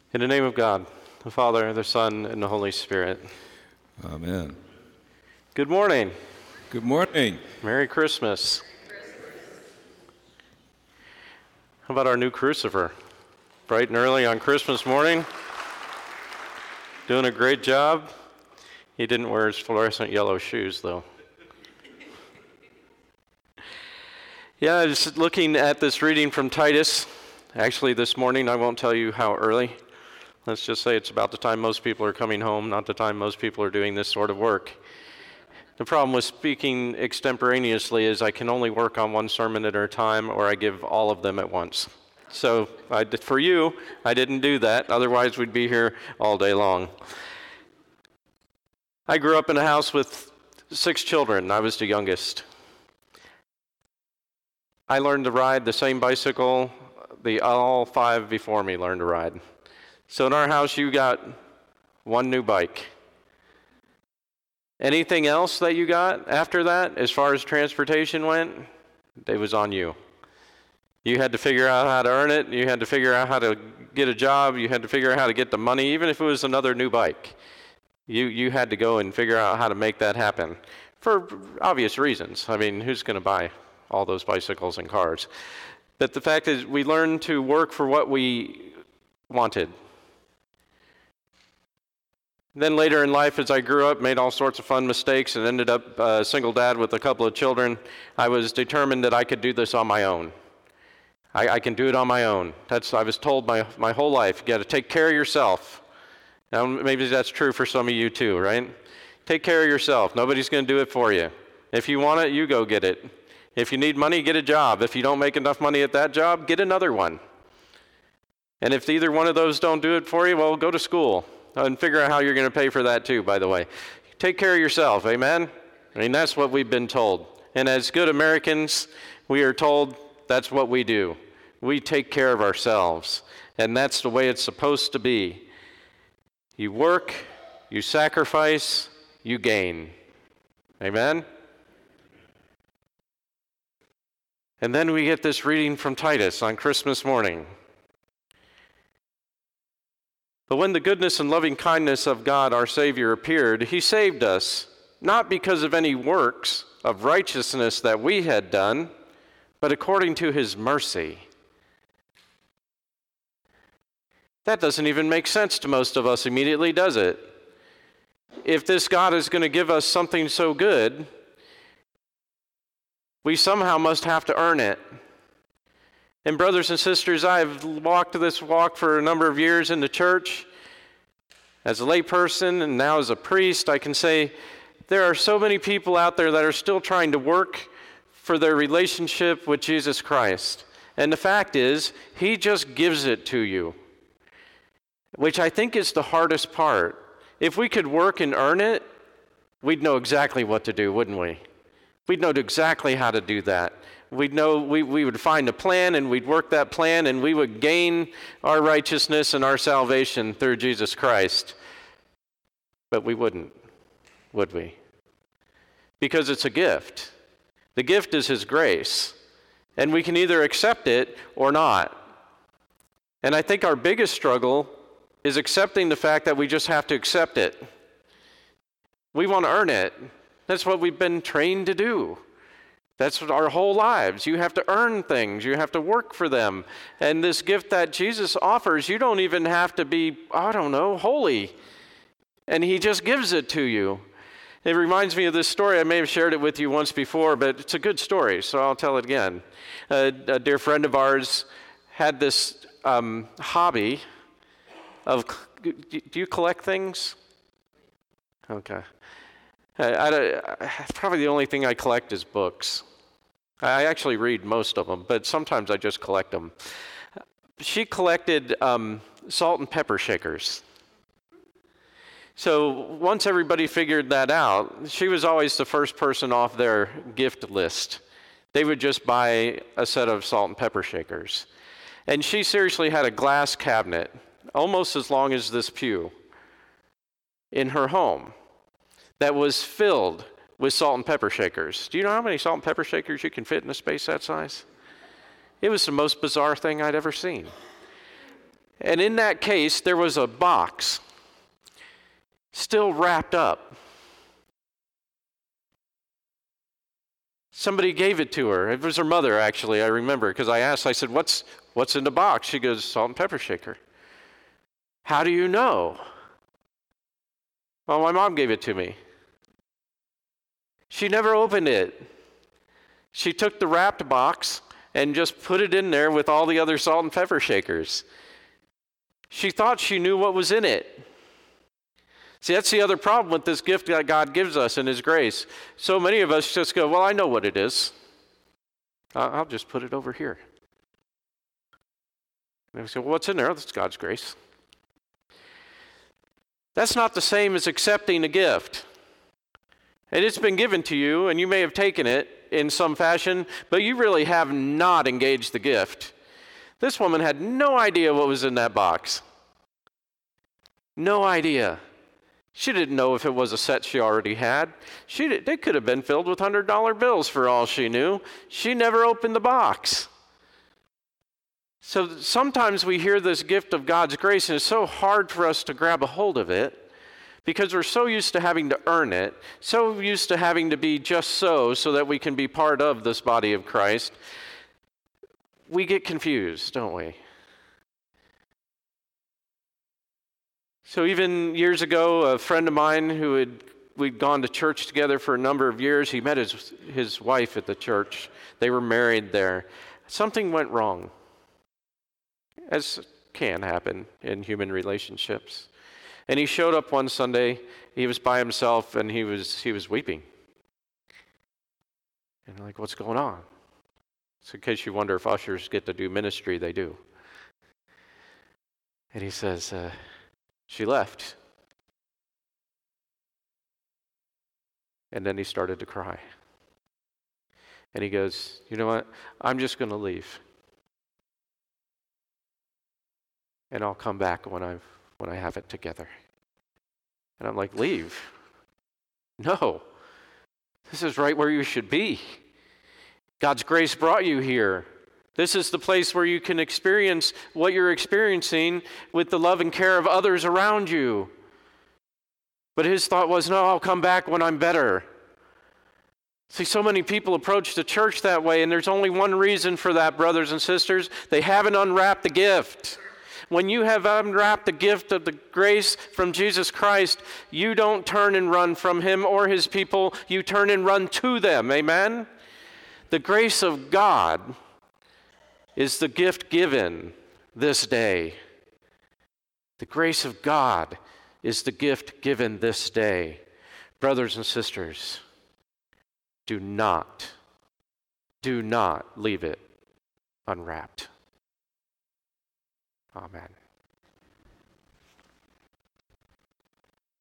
In the name of God, the Father, the Son, and the Holy Spirit. Amen. Good morning. Good morning. Merry Christmas. How about our new crucifer? Bright and early on Christmas morning. Doing a great job. He didn't wear his fluorescent yellow shoes, though. Yeah, I was looking at this reading from Titus. Actually, this morning, I won't tell you how early. Let's just say it's about the time most people are coming home, not the time most people are doing this sort of work. The problem with speaking extemporaneously is I can only work on one sermon at a time, or I give all of them at once. So for you, I didn't do that. Otherwise, we'd be here all day long. I grew up in a house with 6 children. I was the youngest. I learned to ride the same bicycle all 5 before me learned to ride. So in our house, you got one new bike. Anything else that you got after that, as far as transportation went, it was on you. You had to figure out how to earn it. You had to figure out how to get a job. You had to figure out how to get the money, even if it was another new bike. You had to go and figure out how to make that happen for obvious reasons. I mean, who's going to buy all those bicycles and cars? But the fact is, we learned to work for what we wanted. Then later in life, as I grew up, made all sorts of fun mistakes and ended up a single dad with a couple of children, I was determined that I could do this on my own. I can do it on my own. I was told my whole life, you got to take care of yourself. Now, maybe that's true for some of you too, right? Take care of yourself. Nobody's going to do it for you. If you want it, you go get it. If you need money, get a job. If you don't make enough money at that job, get another one. And if either one of those don't do it for you, well, go to school. And figure out how you're going to pay for that too, by the way. Take care of yourself, amen? I mean, that's what we've been told. And as good Americans, we are told that's what we do. We take care of ourselves. And that's the way it's supposed to be. You work, you sacrifice, you gain. Amen? And then we get this reading from Titus on Christmas morning. But when the goodness and loving kindness of God our Savior appeared, He saved us, not because of any works of righteousness that we had done, but according to His mercy. That doesn't even make sense to most of us immediately, does it? If this God is going to give us something so good, we somehow must have to earn it. And brothers and sisters, I've walked this walk for a number of years in the church. As a layperson and now as a priest, I can say there are so many people out there that are still trying to work for their relationship with Jesus Christ. And the fact is, He just gives it to you, which I think is the hardest part. If we could work and earn it, we'd know exactly what to do, wouldn't we? We'd know exactly how to do that. We'd know we would find a plan and we'd work that plan and we would gain our righteousness and our salvation through Jesus Christ. But we wouldn't, would we? Because it's a gift. The gift is His grace. And we can either accept it or not. And I think our biggest struggle is accepting the fact that we just have to accept it. We want to earn it. That's what we've been trained to do. That's what our whole lives. You have to earn things. You have to work for them. And this gift that Jesus offers, you don't even have to be, holy. And He just gives it to you. It reminds me of this story. I may have shared it with you once before, but it's a good story, so I'll tell it again. A dear friend of ours had this hobby of, do you collect things? Okay. Probably the only thing I collect is books. I actually read most of them, but sometimes I just collect them. She collected salt and pepper shakers. So once everybody figured that out, she was always the first person off their gift list. They would just buy a set of salt and pepper shakers. And she seriously had a glass cabinet, almost as long as this pew, in her home that was filled with salt and pepper shakers. Do you know how many salt and pepper shakers you can fit in a space that size? It was the most bizarre thing I'd ever seen. And in that case, there was a box still wrapped up. Somebody gave it to her. It was her mother, actually, I remember, because I asked, I said, what's in the box? She goes, salt and pepper shaker. How do you know? Well, my mom gave it to me. She never opened it. She took the wrapped box and just put it in there with all the other salt and pepper shakers. She thought she knew what was in it. See, that's the other problem with this gift that God gives us in His grace. So many of us just go, well, I know what it is. I'll just put it over here. And we say, well, what's in there? That's God's grace. That's not the same as accepting a gift. And it's been given to you, and you may have taken it in some fashion, but you really have not engaged the gift. This woman had no idea what was in that box. No idea. She didn't know if it was a set she already had. They could have been filled with $100 bills for all she knew. She never opened the box. So sometimes we hear this gift of God's grace, and it's so hard for us to grab a hold of it because we're so used to having to earn it, so used to having to be just so that we can be part of this body of Christ. We get confused, don't we? So even years ago, a friend of mine we'd gone to church together for a number of years, he met his wife at the church. They were married there. Something went wrong, as can happen in human relationships. And he showed up one Sunday. He was by himself, and he was weeping. And like, what's going on? So in case you wonder if ushers get to do ministry, they do. And he says, she left. And then he started to cry. And he goes, you know what? I'm just going to leave. And I'll come back when I have it together. And I'm like, leave? No. This is right where you should be. God's grace brought you here. This is the place where you can experience what you're experiencing with the love and care of others around you. But his thought was, no, I'll come back when I'm better. See, so many people approach the church that way, and there's only one reason for that, brothers and sisters. They haven't unwrapped the gift. When you have unwrapped the gift of the grace from Jesus Christ, you don't turn and run from him or his people. You turn and run to them. Amen? The grace of God is the gift given this day. The grace of God is the gift given this day. Brothers and sisters, do not leave it unwrapped. Amen.